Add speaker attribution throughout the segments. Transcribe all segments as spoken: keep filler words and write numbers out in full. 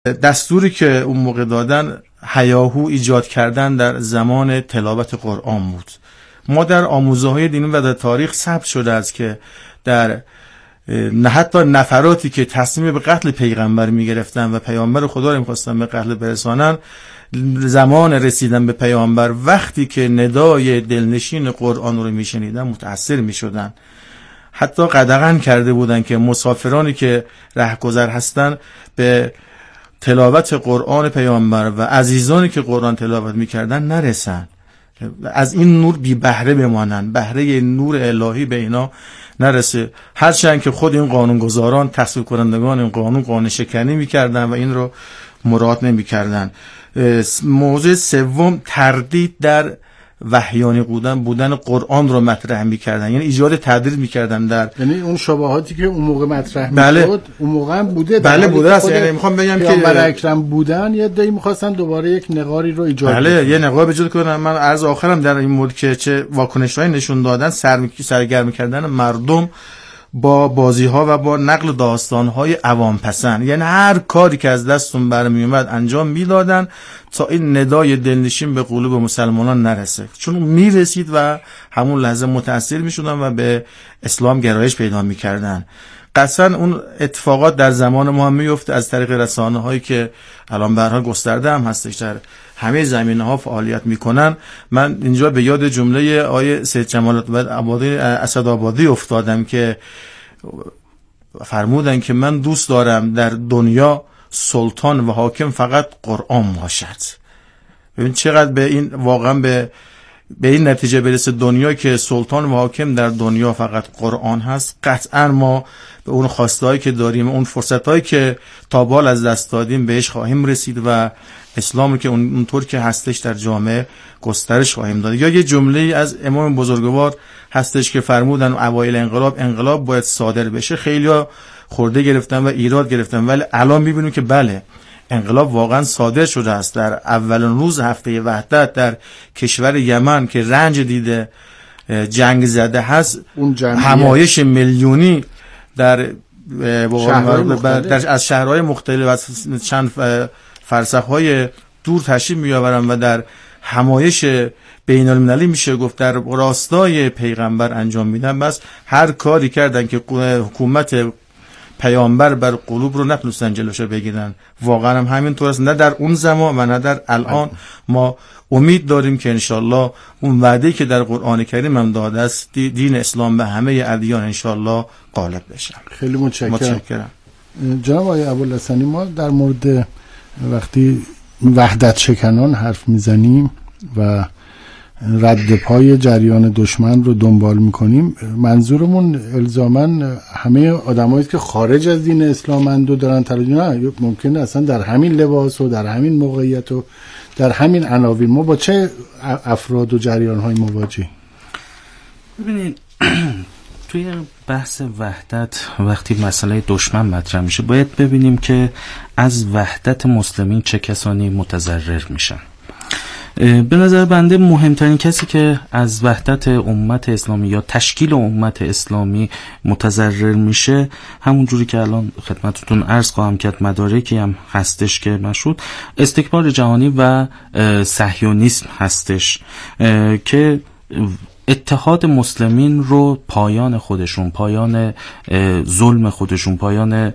Speaker 1: دستوری که اون موقع دادن هیاهو ایجاد کردن در زمان تلاوت قرآن بود. ما در آموزه‌های دینی و در تاریخ ثبت شده است که در نه حتی نفراتی که تصمیم به قتل پیغمبر می‌گرفتن و پیامبر خدا رو می‌خواستن به قتل برسانن، زمان رسیدن به پیامبر وقتی که ندای دلنشین قرآن رو میشنیدن متأثر میشدن. حتی قدغن کرده بودن که مسافرانی که رهگذر هستن به تلاوت قرآن پیامبر و عزیزانی که قرآن تلاوت میکردن نرسن، از این نور بی بهره بمانن، بهره نور الهی به اینا نرسه. هرچند که خود این قانونگذاران تصویب کنندگان این قانون قانون شکنی میکردن و این رو مراعات نمیکردن. موضوع سوم تردید در وحیانی بودن بودن قرآن رو مطرح میکردن، یعنی ایجاد تردید میکردن در،
Speaker 2: یعنی اون شباهاتی که اون موقع مطرح
Speaker 1: بله.
Speaker 2: میشد اون موقع هم بوده.
Speaker 1: بله بوده است. یعنی میخوام بگم که
Speaker 2: پیامبر اکرم بودن یه دی میخواستن دوباره یک نقاری رو ایجاد
Speaker 1: بله
Speaker 2: بکنن.
Speaker 1: یه نقاب ایجاد کنن. من عرض آخرم در این مورد که چه واکنش‌هایی نشون دادن، سر سرگرم کردن مردم با بازی‌ها و با نقل داستان‌های عوام پسند، یعنی هر کاری که از دستون برمی اومد انجام میدادن تا این ندای دلنشین به قلوب مسلمانان نرسه، چون میرسید و همون لحظه متأثر میشدن و به اسلام گرایش پیدا میکردن. قطعا اون اتفاقات در زمان ما هم میفته از طریق رسانه‌هایی که الان به هر حال گسترده هم هستش، در همه زمینه‌ها فعالیت میکنن. من اینجا به یاد جمله آیه سید جمال آبادی اسدآبادی افتادم که فرمودن که من دوست دارم در دنیا سلطان و حاکم فقط قرآن باشد. ببین چقدر به این واقعا به به این نتیجه برسه دنیا که سلطان و حاکم در دنیا فقط قرآن هست. قطعا ما به اون خواستهایی که داریم، اون فرصتهایی که تا بال از دست دادیم بهش خواهیم رسید و اسلام رو که اونطور که هستش در جامعه گسترش خواهیم داد. یا یه جمله از امام بزرگوار هستش که فرمودن اوایل انقلاب انقلاب باید صادر بشه. خیلی‌ها خورده گرفتن و ایراد گرفتن، ولی الان می‌بینیم که بله انقلاب واقعا صادر شده است. در اولین روز هفته وحدت در کشور یمن که رنج دیده جنگ زده هست، همایش میلیونی در در از شهرهای مختلف از چند فرسخ‌های دور تشریف می‌آورن و در همایش بین المللی میشه گفت در راستای پیغمبر انجام میدن. بس هر کاری کردن که حکومت پیامبر بر قلوب رو نتونستن جلوشو بگیرن. واقعا هم همینطور است، نه در اون زمان و نه در الان. ما امید داریم که انشالله اون وعده‌ای که در قرآن کریم هم داده است دین اسلام به همه ادیان انشالله غالب بشه.
Speaker 2: خیلی متشکرم.
Speaker 1: متشکرم
Speaker 2: جناب آقای ابوالحسنی، ما در مورد وقتی وحدت شکنان حرف میزنیم و رد پای جریان دشمن رو دنبال میکنیم، منظورمون الزاماً همه آدمایی که خارج از دین اسلامند و دارن تلاش، نه، ممکنه اصلا در همین لباس و در همین موقعیت و در همین عناوین ما با چه افراد و جریان‌های مواجهیم؟
Speaker 3: ببینید توی بحث وحدت وقتی مسئله دشمن مطرح میشه باید ببینیم که از وحدت مسلمین چه کسانی متضرر میشن. به نظر بنده مهمترین کسی که از وحدت امت اسلامی یا تشکیل امت اسلامی متضرر میشه، همون جوری که الان خدمتتون عرض خواهم کرد مدارکی هم هستش که مشهود استکبار جهانی و صهیونیسم هستش که اتحاد مسلمین رو پایان خودشون، پایان ظلم خودشون، پایان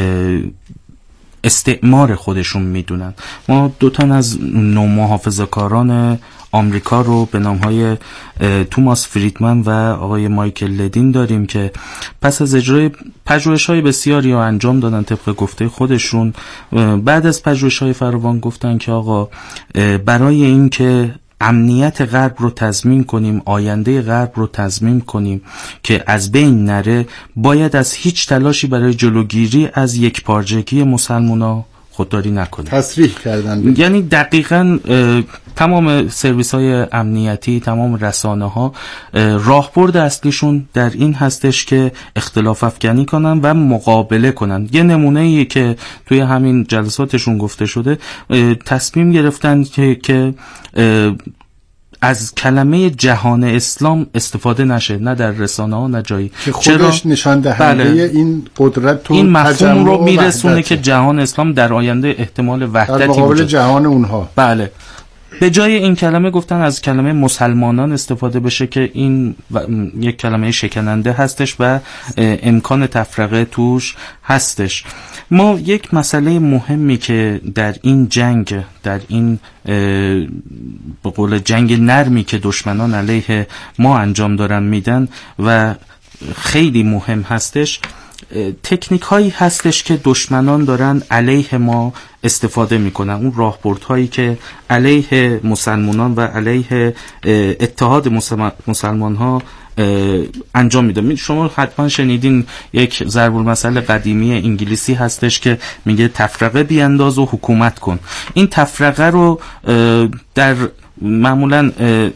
Speaker 3: استعمار خودشون میدونن. ما دو تن از نو محافظه‌کاران آمریکا رو به نامهای توماس فریدمن و آقای مایکل لدین داریم که پس از اجرای پژوهش‌های بسیاری رو انجام دادن طبق گفته خودشون. بعد از پژوهش‌های فراوان گفتن که آقا برای این که امنیت غرب رو تضمین کنیم، آینده غرب رو تضمین کنیم که از بین نره، باید از هیچ تلاشی برای جلوگیری از یکپارچگی مسلمان‌ها خودداری نکنیم.
Speaker 2: تصریح کردن.
Speaker 3: یعنی دقیقاً تمام سرویس‌های امنیتی، تمام رسانه‌ها راهبرد اصلیشون در این هستش که اختلاف افکنی کنن و مقابله کنن. یه نمونه‌ای که توی همین جلساتشون گفته شده، تصمیم گرفتن که, که از کلمه جهان اسلام استفاده نشه، نه در رسانه ها نه جایی،
Speaker 2: که خودش نشان دهنده
Speaker 3: بله.
Speaker 2: این قدرت و
Speaker 3: این مفهوم رو میرسونه که جهان اسلام در آینده احتمال وحدتی
Speaker 2: در مقابل جهان اونها.
Speaker 3: بله. به جای این کلمه گفتن از کلمه مسلمانان استفاده بشه که این یک کلمه شکننده هستش و امکان تفرقه توش هستش. ما یک مسئله مهمی که در این جنگ، در این به قول جنگ نرمی که دشمنان علیه ما انجام دارن میدن و خیلی مهم هستش، تکنیک هایی هستش که دشمنان دارن علیه ما استفاده میکنن. اون راهبردهایی که علیه مسلمانان و علیه اتحاد مسلمان ها انجام میده. شما حتما شنیدین یک ضرب المثل قدیمی انگلیسی هستش که میگه تفرقه بیانداز و حکومت کن. این تفرقه رو در معمولا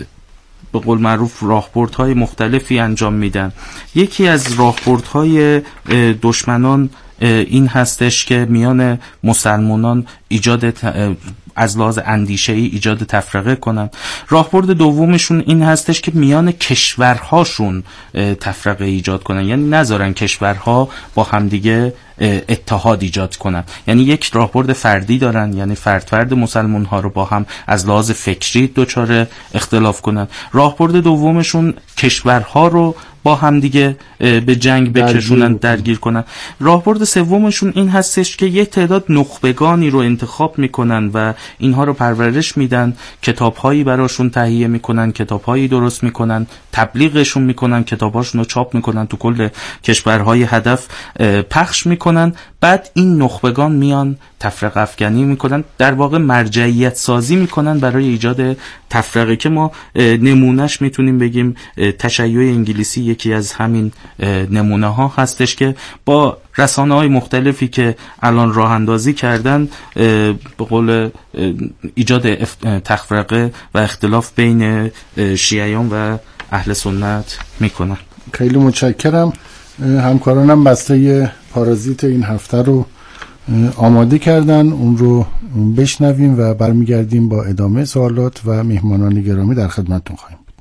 Speaker 3: به قول معروف راهبردهای مختلفی انجام میدن. یکی از راهبردهای دشمنان این هستش که میان مسلمانان ایجاد از لحاظ اندیشه‌ای ایجاد تفرقه کنن. راهبرد دومشون این هستش که میان کشورهاشون تفرقه ایجاد کنن، یعنی نذارن کشورها با همدیگه اتحاد ایجاد کنن. یعنی یک راهبرد فردی دارن، یعنی فرد فرد مسلمان ها رو با هم از لحاظ فکری دچار اختلاف کنن. راهبرد دومشون کشورها رو با هم دیگه به جنگ بکشونن، درگیر کنن. راهبرد سومشون این هستش که یک تعداد نخبگانی رو انتخاب میکنن و اینها رو پرورش میدن، کتابهایی براشون تهیه میکنن، کتابهایی درست میکنن، تبلیغشون میکنن، کتابهاشون رو چاپ میکنن، تو کل کشورهای هدف پخش میکنن. بعد این نخبگان میان تفرقه افکنی میکنن، در واقع مرجعیت سازی میکنن برای ایجاد تفرقه که ما نمونهش میتونیم بگیم تشیع انگلیسی یکی از همین نمونه ها هستش که با رسانه های مختلفی که الان راه اندازی کردن به قول ایجاد تفرقه و اختلاف بین شیعیان و اهل سنت میکنن.
Speaker 2: خیلی متشکرم. همکارانم بسته پارازیت این هفته رو آماده کردن، اون رو بشنویم و برمیگردیم با ادامه سوالات و مهمانان گرامی در خدمتتون خواهیم بود.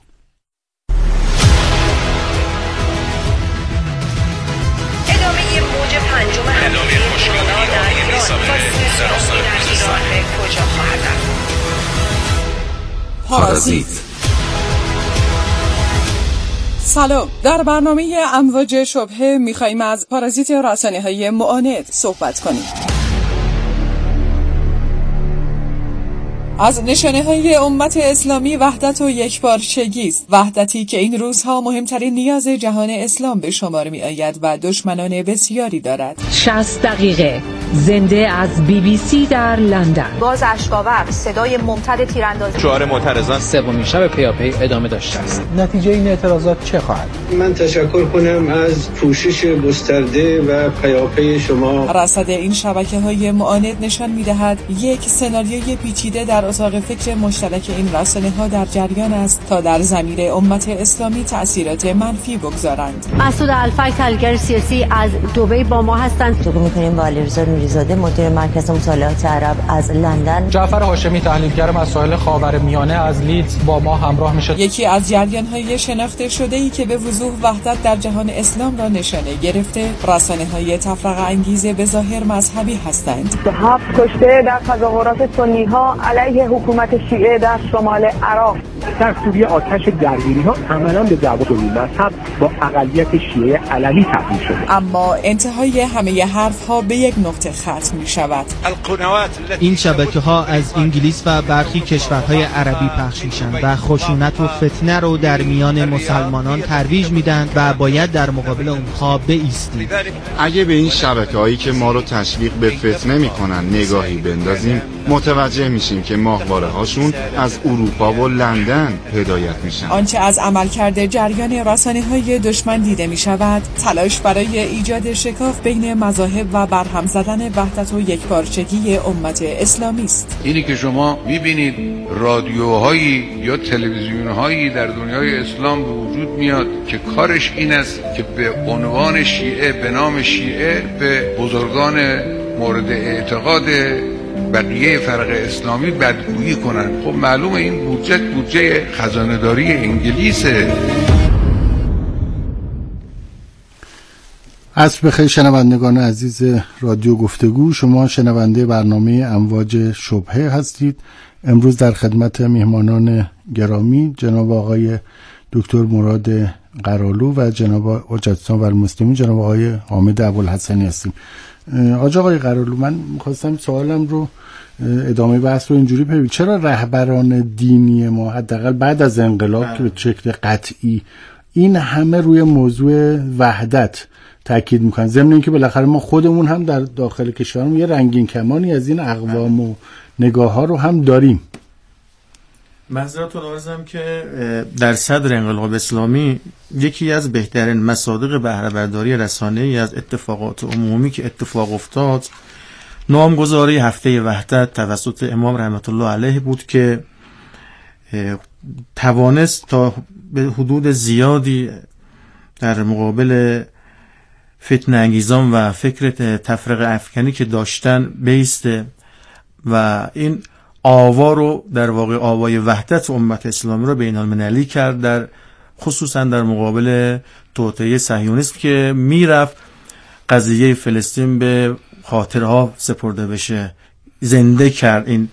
Speaker 4: ادامه موج پنجم ادامه خوشگانه در ایران کجا خواهد رفت؟
Speaker 5: پارازیت. سلام، در برنامه امواج شبهه میخواییم از پارازیت رسانه‌های معاند صحبت کنیم. از نشانه‌های امت اسلامی وحدت و یکپارچگی است، وحدتی که این روزها مهمترین نیاز جهان اسلام به شمار می‌آید و دشمنان بسیاری دارد.
Speaker 6: شصت دقیقه زنده از بی بی سی در لندن.
Speaker 4: باز اشکاور، صدای ممتد تیراندازی.
Speaker 7: شعار معترضان
Speaker 8: سومین شب پیاپی ادامه داشته است. نتیجه این اعتراضات چه خواهد؟
Speaker 9: من تشکر کنم از پوشش گسترده و پیاپی شما.
Speaker 5: رصد این شبکه‌های معاند نشان می‌دهد یک سناریوی پیچیده در اتاق فکر مشترک این رسانه‌ها در جریان است تا در ضمیر امت اسلامی تأثیرات منفی بگذارند.
Speaker 10: مسعود الفای تحلیلگر سیاسی از دبی با ما هستند. تو می‌کنیم با علیرضا نوری‌زاده مدیر مرکز مطالعات عرب از لندن.
Speaker 8: جعفر هاشمی تحلیلگر مسائل خاورمیانه از لیدز با ما همراه میشه.
Speaker 5: یکی از جریان‌های شناخته شده‌ای که به وضوح وحدت در جهان اسلام را نشانه گرفته، رسانه‌های تفرقه انگیز به ظاهر مذهبی هستند.
Speaker 11: هفت کشته در تظاهرات سنی‌ها علیه حکومت شیعه در شمال عراق.
Speaker 12: در سوریه آتش درگیری‌ها عملاً به دعوت مذهب با اقلیت شیعه علوی تبدیل شده.
Speaker 5: اما انتهای همه حرف‌ها به یک نقطه ختم می‌شود.
Speaker 13: این شبکه‌ها از انگلیس و برخی کشورهای عربی پخش میشن و خشونت و فتنه رو در میان مسلمانان ترویج میدن و باید در مقابل اونها بایستیم.
Speaker 14: اگه به این شبکه‌هایی که ما رو تشویق به فتنه میکنن نگاهی بندازیم، متوجه میشیم که ماهواره‌هاشون از اروپا و لندن هدایت میشن.
Speaker 5: آنچه از عملکرد جریان رسانه‌های دشمن دیده میشود، تلاش برای ایجاد شکاف بین مذاهب و برهم زدن وحدت و یکپارچگی امت اسلامی است.
Speaker 15: اینی که شما میبینید رادیوهایی یا تلویزیونهایی در دنیای اسلام به وجود میاد که کارش این است که به عنوان شیعه، به نام شیعه، به بزرگان مورد اعتقاد بقیه فرق اسلامی بدگویی کنن. خب معلومه این بودجه بودجه خزانه‌داری انگلیسه.
Speaker 2: عصر بخیر شنوندگان عزیز رادیو گفتگو، شما شنونده برنامه امواج شبهه هستید. امروز در خدمت میهمانان گرامی جناب آقای دکتر مراد قرالو و جناب حجت‌الاسلام و المسلمین جناب آقای حامد ابوالحسنی هستیم. آقای آقای قرالو، من می‌خواستم سوالم رو ادامه بحث رو اینجوری ببینم، چرا رهبران دینی ما حداقل بعد از انقلاب که به شکل قطعی این همه روی موضوع وحدت تاکید میکنن، ضمن اینکه بالاخره ما خودمون هم در داخل کشورمون یه رنگین کمانی از این اقوام و نگاه ها رو هم داریم؟
Speaker 1: معذرتون عرضم که در صدر انقلاب اسلامی یکی از بهترین مصادیق بهره برداری رسانه‌ای از اتفاقات عمومی که اتفاق افتاد نامگذاری هفته وحدت توسط امام رحمت الله علیه بود که توانست تا به حدود زیادی در مقابل فتنه انگیزان و فکر تفرقه افکنی که داشتن بیسته و این آوا رو در واقع آوای وحدت امت اسلامی رو بین المللی کرد، در خصوصا در مقابل توطئه صهیونیسم که میرفت قضیه فلسطین به خاطرها سپرده بشه. زنده کرد این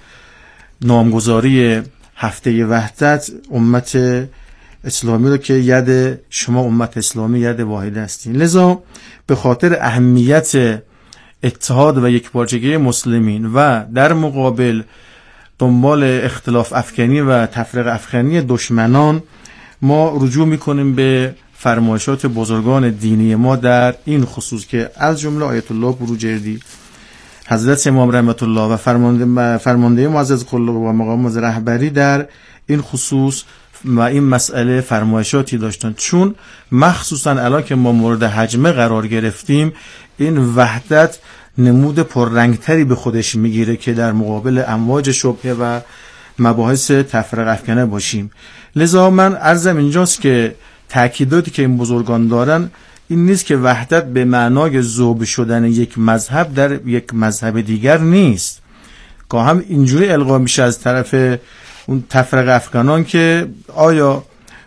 Speaker 1: نامگذاری هفته وحدت امت اسلامی رو که ید شما امت اسلامی ید واحد هستین. لذا به خاطر اهمیت اتحاد و یکپارچگی مسلمین و در مقابل دنبال اختلاف افکنی و تفرقه افکنی دشمنان ما رجوع میکنیم به فرمایشات بزرگان دینی ما در این خصوص که از جمله آیت الله بروجردی، حضرت امام رحمت الله و فرمانده فرمانده معزز خلق و مقام رهبری در این خصوص و این مسئله فرمایشاتی داشتن، چون مخصوصا الان که ما مورد حجمه قرار گرفتیم این وحدت نمود پررنگتری به خودش میگیره که در مقابل امواج شبهه و مباحث تفرقه افکنه باشیم. لذا من عرضم اینجاست که تأکیداتی که این بزرگان دارن این نیست که وحدت به معنای ذوب شدن یک مذهب در یک مذهب دیگر نیست، که هم اینجوری القا میشه از طرف اون تفرقه افکنان که آیا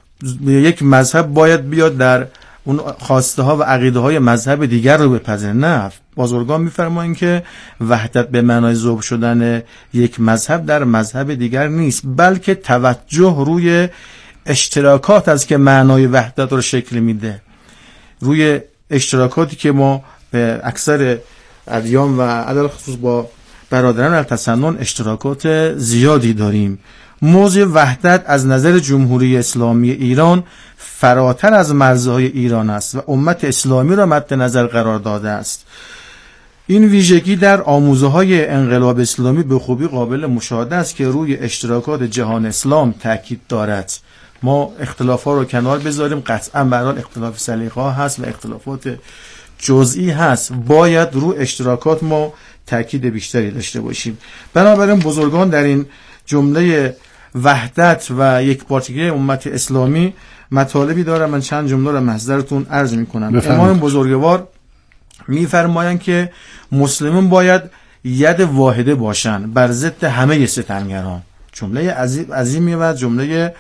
Speaker 1: یک مذهب باید بیاد در اون خواسته ها و عقیده های مذهب دیگر رو بپذیره. نه، بزرگان میفرمایند که وحدت به معنای ذوب شدن یک مذهب در مذهب دیگر نیست، بلکه توجه روی اشتراکات است که معنای وحدت رو شکل میده، روی اشتراکاتی که ما به اکثر ادیان و عدل خصوص با برادران التسنن اشتراکات زیادی داریم. موضوع وحدت از نظر جمهوری اسلامی ایران فراتر از مرزهای ایران است و امت اسلامی را مد نظر قرار داده است. این ویژگی در آموزه‌های انقلاب اسلامی به خوبی قابل مشاهده است که روی اشتراکات جهان اسلام تاکید دارد. ما اختلافات رو کنار بذاریم، قطعا به هر حال اختلاف سلیقه‌ها هست و اختلافات جزئی هست، باید رو اشتراکات ما تاکید بیشتری داشته باشیم. بنابراین بزرگان در این جمله وحدت و یکپارچگی امت اسلامی مطالبی داره، من چند جمله رو محضرتون عرض میکنم. امام بزرگوار میفرمایند که مسلمون باید ید واحده باشن بر ضد همه ستمگران. جمله عظیمی و جمله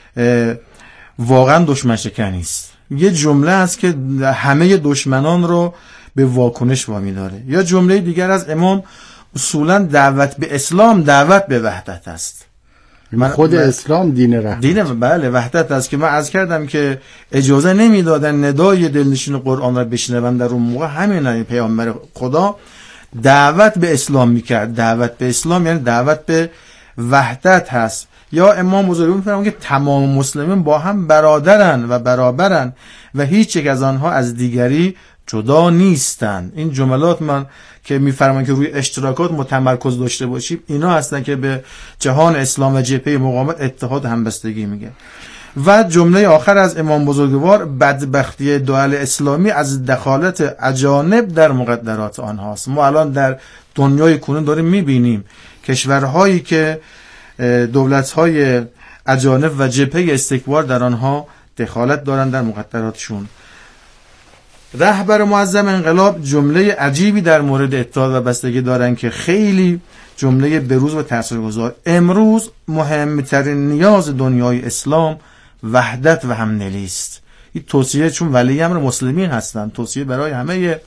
Speaker 1: واقعا دشمن شکنی است. یه جمله است که همه دشمنان رو به واکنش وامی داره. یا جمله دیگر از امام، اصولا دعوت به اسلام دعوت به وحدت است.
Speaker 2: من خود من اسلام دین رحمت،
Speaker 1: دین بله وحدت است که من عرض کردم که اجازه نمیدادن ندای دلنشین قرآن را بشنون. در اون موقع همین پیامبر خدا دعوت به اسلام میکرد. دعوت به اسلام یعنی دعوت به وحدت هست. یا امام بزرگ میفرمایند که تمام مسلمین با هم برادرن و برابرن و هیچ یک از آنها از دیگری جدا نیستن. این جملات من که میفرمایند که روی اشتراکات متمرکز داشته باشیم، اینا هستن که به جهان اسلام و جبهه مقاومت اتحاد همبستگی میگه. و جمله آخر از امام بزرگوار، بدبختی دول اسلامی از دخالت اجانب در مقدرات آنهاست. ما الان در دنیای کنون داریم میبینیم کشورهایی که دولت‌های اجانب و جبهه استکبار در آنها دخالت دارن در مقدراتشون. رهبر معظم انقلاب جمله عجیبی در مورد اتحاد و بستگی دارن که خیلی جمله بروز و تاثیرگذار. امروز مهمترین نیاز دنیای اسلام وحدت و همدلی است. این توصیه، چون ولی امر مسلمین هستند، توصیه برای همه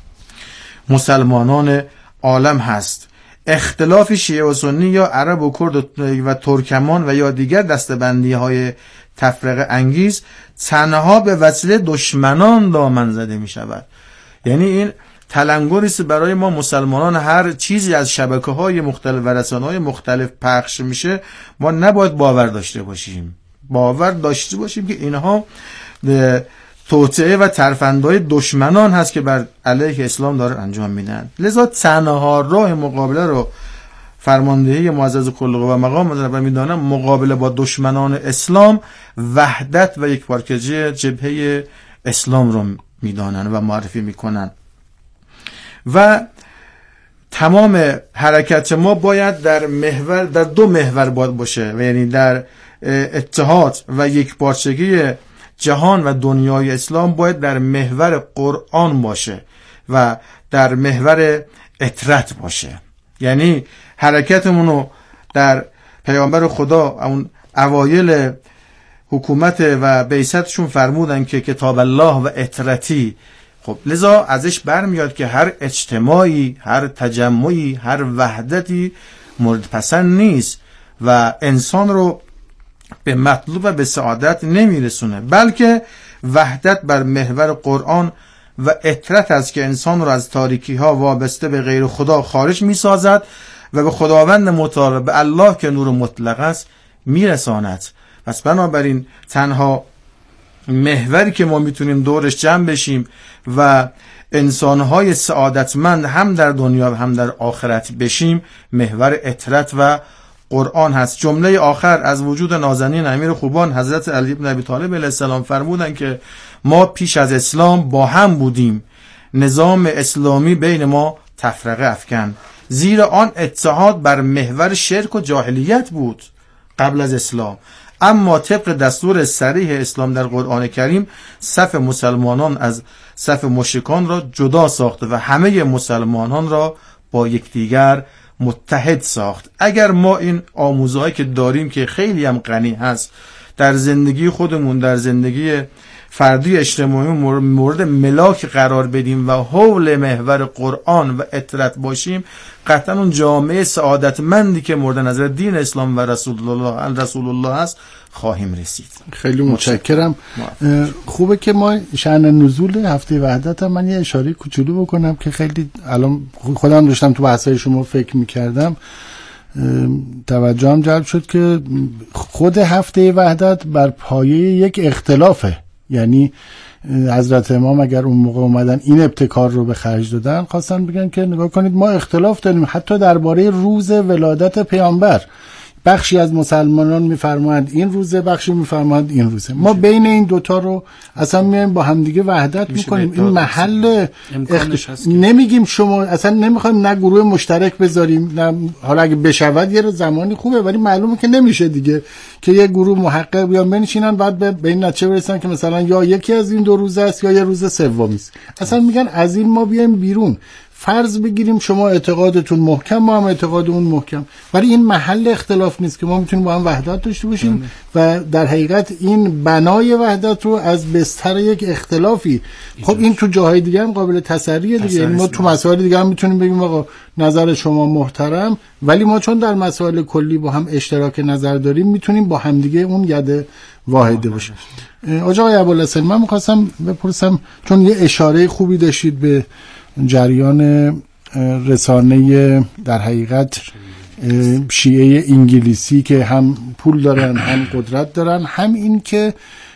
Speaker 1: مسلمانان عالم هست. اختلاف شیعه و سنی یا عرب و کرد و ترکمان و یا دیگر دستبندی های تفرقه انگیز تنها به وسیله دشمنان دامن زده می شود. یعنی این تلنگری است برای ما مسلمانان. هر چیزی از شبکه های مختلف و رسانه های مختلف پخش میشه، ما نباید باور داشته باشیم باور داشته باشیم که اینها توطئه و ترفندهای دشمنان هست که بر علیه اسلام داره انجام میدن. لذا تنها راه مقابله رو فرماندهی معزز کلقوا و مقام مدرب میدانم مقابله با دشمنان اسلام وحدت و یکپارچگی جبهه اسلام رو میدانن و معرفی میکنن و تمام حرکت ما باید در محور در دو محور باید باشه، و یعنی در اتحاد و یکپارچگی جهان و دنیای اسلام باید در محور قرآن باشه و در محور اطرت باشه. یعنی حرکتمونو در پیامبر خدا اون اوایل حکومت و بعثتشون فرمودن که کتاب الله و اطرتی. خب لذا ازش برمیاد که هر اجتماعی، هر تجمعی، هر وحدتی مورد پسند نیست و انسان رو به مطلوب و به سعادت نمیرسونه، بلکه وحدت بر محور قرآن و اطرت است که انسان رو از تاریکی ها وابسته به غیر خدا خارج میسازد و به خداوند متعال، به الله که نور مطلق است، میرساند. پس بنابراین تنها محوری که ما میتونیم دورش جمع بشیم و انسانهای سعادتمند هم در دنیا و هم در آخرت بشیم محور اطرت و قرآن هست. جمله آخر از وجود نازنین امیر خوبان حضرت علی بن ابی طالب علیه السلام فرمودن که ما پیش از اسلام با هم بودیم، نظام اسلامی بین ما تفرقه افکن، زیرا آن اتحاد بر محور شرک و جاهلیت بود قبل از اسلام. اما طبق دستور صریح اسلام در قرآن کریم صف مسلمانان از صف مشرکان را جدا ساخته و همه مسلمانان را با یکدیگر متحد ساخت. اگر ما این آموزهایی که داریم که خیلی هم غنی هست در زندگی خودمون، در زندگی فردی اجتماعی مورد ملاک قرار بدیم و حول محور قرآن و اطرت باشیم، قطعا اون جامعه سعادتمندی که مورد نظر دین اسلام و رسول الله رسول الله است خواهیم رسید.
Speaker 2: خیلی متشکرم. خوبه که ما شأن نزول هفته وحدت هم من یه اشاره کوچولو بکنم که خیلی الان خودم داشتم تو بحثای شما فکر می‌کردم، توجهم جلب شد که خود هفته وحدت بر پایه یک اختلافه. یعنی حضرت امام اگر اون موقع اومدن این ابتکار رو به خرج دادن، خواستن بگن که نگاه کنید ما اختلاف داریم حتی درباره روز ولادت پیامبر. بخشی از مسلمانان میفرمایند این روزه، بخشی میفرمایند این روزه. ما بین این دوتا رو اصلا میایم با همدیگه وحدت میکنیم. این محل اخت... نمیگیم شما اصلا نمیخوایم نه گروه مشترک بذاریم، نه حالا اگه بشود یه زمانی خوبه، ولی معلومه که نمیشه دیگه که یه گروه محقق بیان بنشینن بعد به این نتیجه برسن که مثلا یا یکی از این دو روزه است یا یه روز سومی است. اصلا میگن از این ما بیایم بیرون. فرض بگیریم شما اعتقادتون محکم، ما هم اعتقادمون محکم، ولی این محل اختلاف نیست که ما میتونیم با هم وحدت داشته باشیم و در حقیقت این بنای وحدت رو از بستر یک اختلافی. خب این تو جاهای دیگه هم قابل تسریه دیگه. یعنی ما تو مسائل دیگه هم میتونیم بگیم آقا نظر شما محترم، ولی ما چون در مسائل کلی با هم اشتراک نظر داریم میتونیم با هم دیگه اون ید واحده باشیم. آقای ابوالحسن من می‌خواستم بپرسم، چون یه اشاره خوبی داشتید به جریان رسانه در حقیقت شیعه انگلیسی که هم پول دارن هم قدرت دارن، هم این که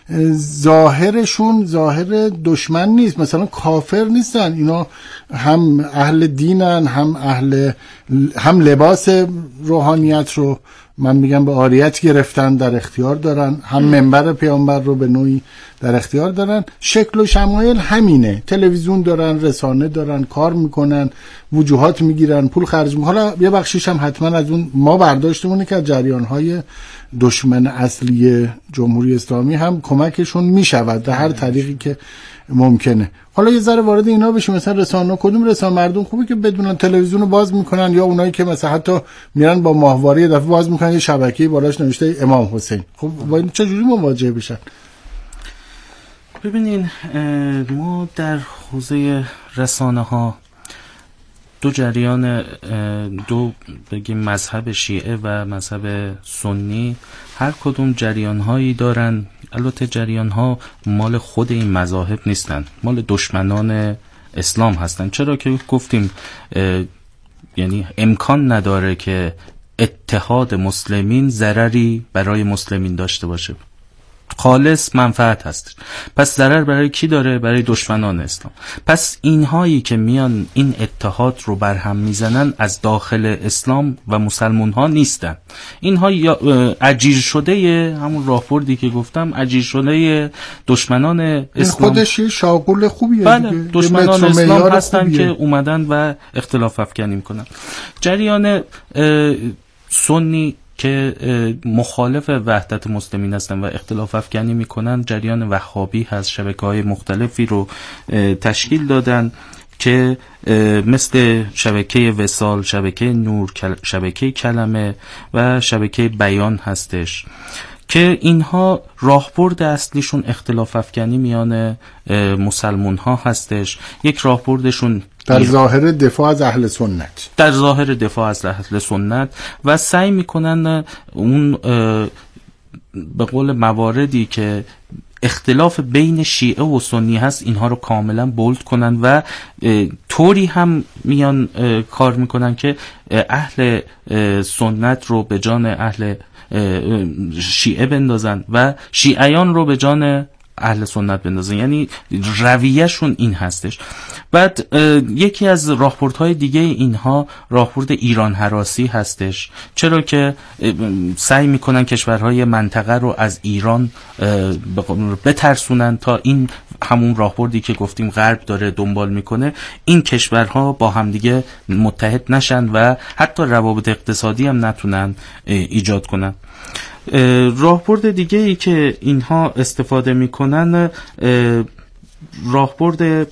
Speaker 2: ظاهرشون ظاهر دشمن نیست، مثلا کافر نیستن اینا، هم اهل دینن، هم اهل هم لباس روحانیت رو من میگم به عاریت گرفتن در اختیار دارن، هم منبر پیامبر رو به نوعی در اختیار دارن، شکل و شمایل همینه، تلویزیون دارن، رسانه دارن، کار میکنن، وجوهات میگیرن، پول خرج میکنن. حالا یه بخشیش هم حتما از اون ما برداشتمونه که از جریانهای دشمن اصلی جمهوری اسلامی هم کمکشون میشود به هر طریقی که ممکنه. حالا یه ذره وارد اینا بشیم، مثلا رسانه، کدوم رسانه مردم خوبه که بدونن تلویزیون رو باز میکنن، یا اونایی که مثلا حتی میرن با ماهواره یه دفعه باز میکنن یه شبکه‌ای بالاش نوشته امام حسین، خب با این چه جوری مواجه بشن؟
Speaker 3: ببینین ما در حوزه رسانه ها دو جریان، دو بگیم مذهب شیعه و مذهب سنی، هر کدوم جریان هایی دارن. البته جریان ها مال خود این مذاهب نیستن، مال دشمنان اسلام هستن. چرا که گفتیم یعنی امکان نداره که اتحاد مسلمین ضرری برای مسلمین داشته باشه، خالص منفعت هست. پس ضرر برای کی داره؟ برای دشمنان اسلام. پس اینهایی که میان این اتحاد رو برهم میزنن از داخل اسلام و مسلمان ها نیستن. اینها اجیر شده همون راهبردی که گفتم، اجیر شده دشمنان اسلام.
Speaker 2: این خودش شاغل خوبیه.
Speaker 3: بله، دشمنان اسلام هستن خوبیه که اومدن و اختلاف افکنی میکنن. جریان سنی که مخالف وحدت مسلمین هستن و اختلاف افکنی میکنن، جریان وهابی هست. شبکه‌های مختلفی رو تشکیل دادن که مثل شبکه وصال، شبکه نور، شبکه کلمه و شبکه بیان هستش که اینها راهبرد اصلیشون اختلاف افکنی میان مسلمون ها هستش. یک راهبردشون
Speaker 2: در ظاهر دفاع از اهل سنت،
Speaker 3: در ظاهر دفاع از اهل سنت و سعی میکنن اون به قول مواردی که اختلاف بین شیعه و سنی هست اینها رو کاملا بولد کنن و طوری هم میان کار میکنن که اهل سنت رو به جان اهل شیعه بندازن و شیعیان رو به جان اهل سنت بندازن. یعنی رویهشون این هستش. بعد یکی از راهبردهای دیگه اینها راهبرد ایران هراسی هستش. چرا که سعی میکنن کشورهای منطقه رو از ایران بترسونن تا این همون راهبردی که گفتیم غرب داره دنبال میکنه، این کشورها با همدیگه متحد نشن و حتی روابط اقتصادی هم نتونن ایجاد کنن. راهبرد دیگه ای که اینها استفاده میکنن راهبرد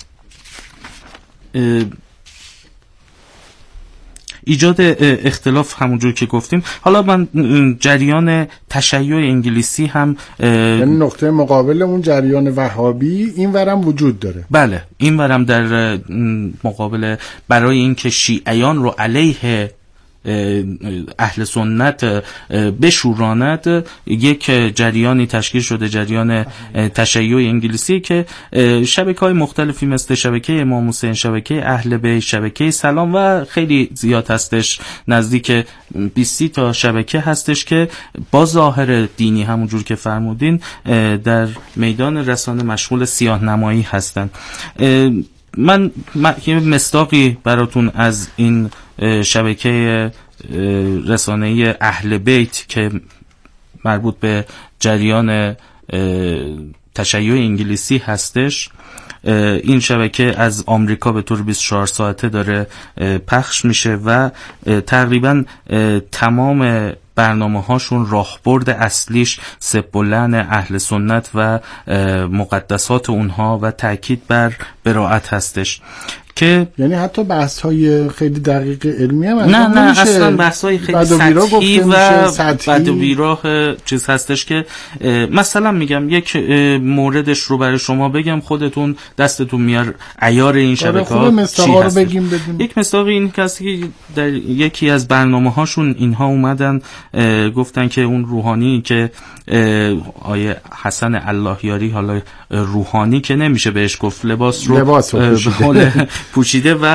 Speaker 3: ایجاد اختلاف همونجور که گفتیم. حالا من جریان تشیع انگلیسی هم،
Speaker 2: یعنی نقطه مقابل اون جریان وهابی این ورم وجود داره.
Speaker 3: بله، این ورم در مقابل، برای اینکه شیعیان رو علیه اهل سنت بشوراند، یک جریانی تشکیل شده، جریان تشیع انگلیسی که شبکه‌های مختلفی مثل شبکه امام حسین، شبکه اهل بیت، شبکه سلام و خیلی زیاد هستش، نزدیک بیست تا شبکه هستش که با ظاهر دینی همونجور که فرمودین در میدان رسانه مشغول سیاه نمایی هستن. من یه مصداقی براتون از این شبکه رسانه‌ای اهل بیت که مربوط به جریان تشیع انگلیسی هستش. این شبکه از آمریکا به طور بیست و چهار ساعته داره پخش میشه و تقریبا تمام برنامه هاشون راهبرد اصلیش سب و لعن اهل سنت و مقدسات اونها و تاکید بر براءت هستش که
Speaker 2: یعنی حتی بحث های خیلی دقیق علمی هم
Speaker 3: نه نه اصلا بحث های خیلی سطحی و بد و بیراه چیز هستش که مثلا میگم یک موردش رو برای شما بگم، خودتون دستتون میار عیار این شبکه ها چی هست. یک مثال این که در یکی از برنامه هاشون اینها اومدن گفتن که اون روحانی که آیه حسن اللهیاری، حالا روحانی که نمیشه بهش گفت، لباس رو
Speaker 2: لباس
Speaker 3: پوشیده. پوشیده و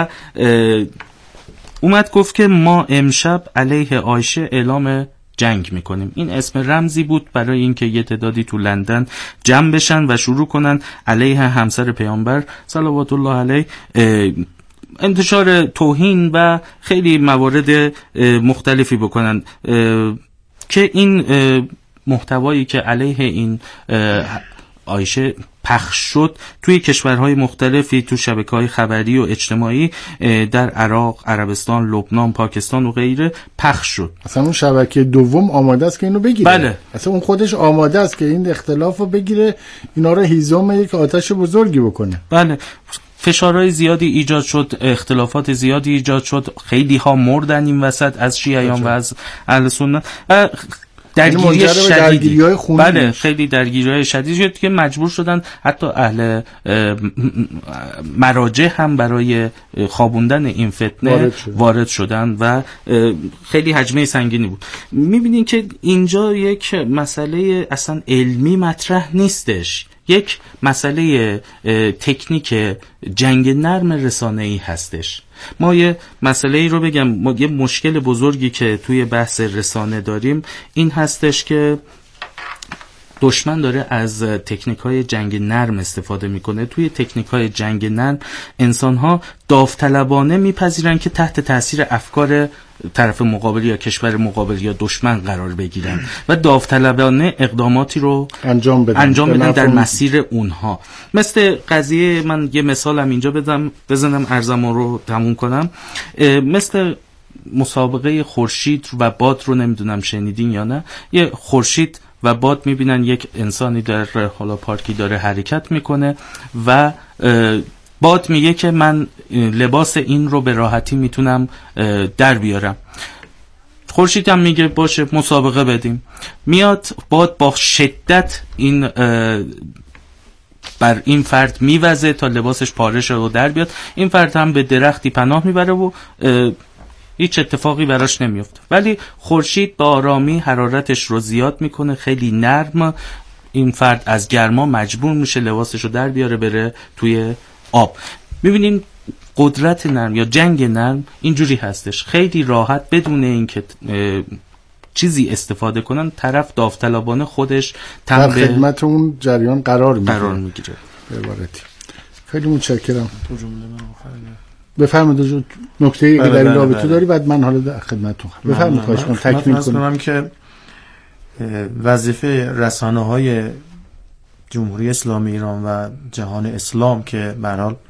Speaker 3: اومد گفت که ما امشب علیه عایشه اعلام جنگ میکنیم. این اسم رمزی بود برای اینکه یه تعدادی تو لندن جمع بشن و شروع کنن علیه همسر پیامبر صلوات الله علیه انتشار توهین و خیلی موارد مختلفی بکنن که این محتوایی که علیه این آیشه پخش شد توی کشورهای مختلفی، تو شبکه‌های خبری و اجتماعی در عراق، عربستان، لبنان، پاکستان و غیره پخش شد.
Speaker 2: اصلا اون شبکه دوم آماده است که اینو بگیره.
Speaker 3: بله.
Speaker 2: اصلا اون خودش آماده است که این اختلافو بگیره، اینا رو هیزم یک آتش بزرگی بکنه.
Speaker 3: بله. فشارهای زیادی ایجاد شد، اختلافات زیادی ایجاد شد، خیلی ها مردن این وسط از شیعیان و از اهل سنت. درگیری شدیدی، بله خیلی درگیری‌های شدیدی شد که مجبور شدن حتی اهل مراجع هم برای خوابوندن این فتنه وارد, شد. وارد شدن و خیلی حجمه سنگینی بود. می‌بینین که اینجا یک مسئله اصلا علمی مطرح نیستش، یک مسئله تکنیک جنگ نرم رسانه‌ای هستش. ما یه مسئله ای رو بگم، ما یه مشکل بزرگی که توی بحث رسانه داریم این هستش که دشمن داره از تکنیک‌های جنگ نرم استفاده میکنه. توی تکنیک‌های جنگ نرم انسان‌ها داوطلبانه میپذیرن که تحت تاثیر افکار طرف مقابل یا کشور مقابل یا دشمن قرار بگیرن و داوطلبانه اقداماتی رو
Speaker 2: انجام بدن,
Speaker 3: انجام بدن در مسیر اونها. مثل قضیه، من یه مثالم اینجا بدم بزنم ارزمو رو تموم کنم، مثل مسابقه خورشید و باد رو نمیدونم شنیدین یا نه. یه خورشید و باد میبینن یک انسانی در حالا پارکی داره حرکت میکنه و باد میگه که من لباس این رو به راحتی میتونم در بیارم. خورشید هم میگه باشه مسابقه بدیم. میاد باد با شدت این بر این فرد میوزه تا لباسش پاره شه و در بیاد. این فرد هم به درختی پناه میبره و هیچ اتفاقی براش نمیفته، ولی خورشید با آرامی حرارتش رو زیاد میکنه، خیلی نرم. این فرد از گرما مجبور میشه لباسش رو در بیاره بره توی آب. میبینیم قدرت نرم یا جنگ نرم اینجوری هستش، خیلی راحت بدون اینکه چیزی استفاده کنن طرف داوطلبانه خودش
Speaker 2: در خدمت اون جریان قرار میگیره.
Speaker 3: قرار میگیره.
Speaker 2: به عبارتی خیلی متشکرم. بفرمایید نکته ای که در این رابطه داری بعد من حالا در خدمتتون. بفرمایید خواهش کنم تکمیل
Speaker 1: کنم که وظیفه رسانه‌های جمهوری اسلامی ایران و جهان اسلام که به هر حال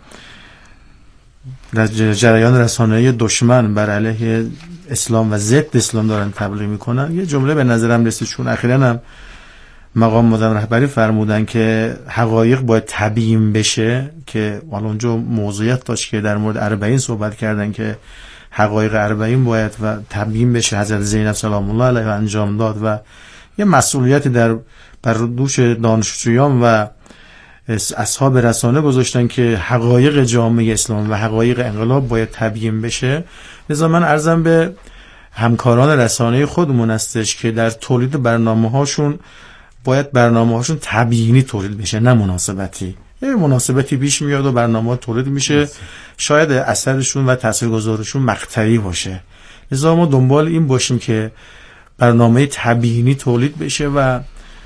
Speaker 1: جریان رسانه‌ای دشمن بر علیه اسلام و ضد اسلام دارن تبلیغ میکنن، یه جمله به نظرم رسید چون اخیراً هم مقام معظم رهبری فرمودن که حقایق باید تبیین بشه، که حالا اونجا موضوعیت داشت که در مورد اربعین صحبت کردن که حقایق اربعین باید و تبیین بشه. حضرت زینب سلام الله علیها انجام داد و یه مسئولیتی در بر دوش دانشجویان و اصحاب رسانه گذاشتن که حقایق جامعه اسلام و حقایق انقلاب باید تبیین بشه. لذا من عرضم به همکاران رسانه خودمون استش که در تولید برنامه هاشون باید برنامه هاشون تبیینی تولید بشه، نه مناسبتی. یه مناسبتی پیش میاد و برنامه ها تولید میشه، شاید اثرشون و تاثیرگذارشون مقطعی باشه. لذا ما دنبال این باشیم که برنامه تبیینی تولید بشه و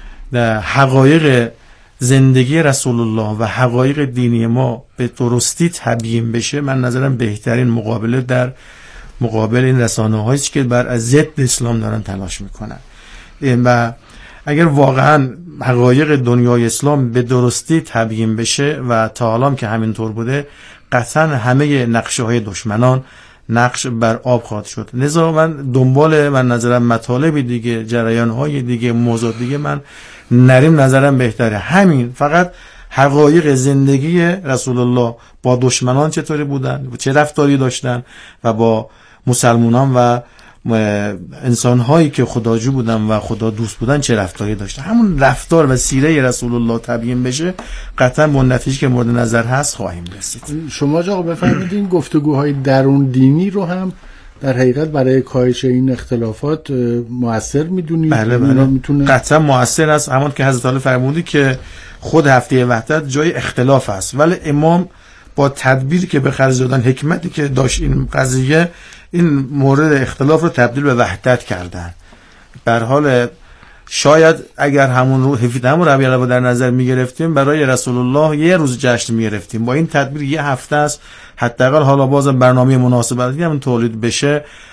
Speaker 1: حقایق زندگی رسول الله و حقایق دینی ما به درستی تبیین بشه. من نظرم بهترین مقابله در مقابل این رسانه هایی که بر ضد اسلام دارن تلاش میکنن و اگر واقعا حقایق دنیای اسلام به درستی تبیین بشه و تا حالا که همینطور بوده، قطعا همه نقشه های دشمنان نقش بر آب خواهد شد. لذا من دنبال من نظرم مطالب دیگه، جریان های دیگه، موضوع دیگه من نریم، نظرم بهتره همین، فقط حقایق زندگی رسول الله با دشمنان چطوری بودن، چه رفتاری داشتن و با مسلمانان و انسان هایی که خداجو بودن و خدا دوست بودن چه رفتاری داشتن. همون رفتار و سیره رسول الله تبیین بشه، قطعا با نتیجه که مورد نظر هست خواهیم رسید.
Speaker 2: شما آقا بفرمایید این گفتگوهای درون دینی رو هم در حقیقت برای کاهش این اختلافات مؤثر میدونید؟
Speaker 1: بله بله میتونه قطعا مؤثر است. همون که حضرت علی فرمودی که خود هفته وحدت جای اختلاف است، ولی امام با تدبیری که به خرج دادن، حکمتی که داشت این قضیه، این مورد اختلاف رو تبدیل به وحدت کردن. به هر حال شاید اگر همون رو هفدهم ربیع الاول در نظر میگرفتیم برای رسول الله یه روز جشن میگرفتیم، با این تدبیر یه هفته است، حداقل حالا بازم برنامه مناسبتی هم تولید بشه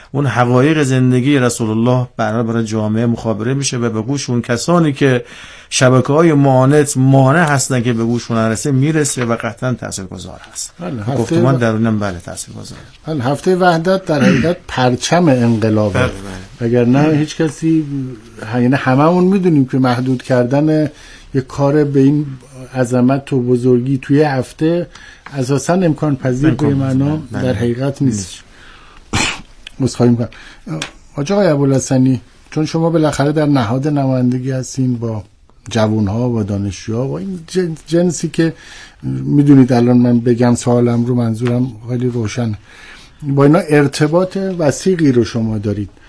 Speaker 1: اون حقایق زندگی رسول الله برای برای جامعه مخابره میشه و به گوش اون کسانی که شبکه‌های معاند مانع هستن که به گوش اون نرسه میرسه و قطعا تاثیرگذار هست. گفتمان و... درونم بله تاثیرگذاره.
Speaker 2: بله هفته وحدت در حقیقت پرچم انقلابه. بله بله. اگر نه هیچ کسی، یعنی هممون میدونیم که محدود کردن یک کار به این عظمت و بزرگی توی هفته اساسا امکان پذیر به معنا در حقیقت نیست. مسخره میکنم. آقای ابوالحسنی، چون شما بالاخره در نهاد نمایندگی هستین با جوانها و دانشجوها و این جنسی که میدونید الان من بگم سوالم رو منظورم خیلی روشن، با اینا ارتباط وثیقی رو شما دارید.